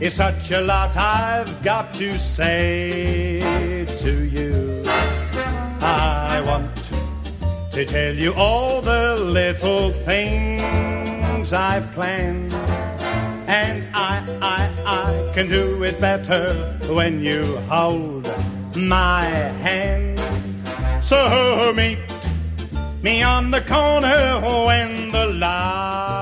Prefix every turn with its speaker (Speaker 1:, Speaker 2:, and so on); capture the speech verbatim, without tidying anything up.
Speaker 1: It's such a lot I've got to say to you. I want to tell you all the little things I've planned, and I, I, I can do it better when you hold my hand. So meet me on the corner when the light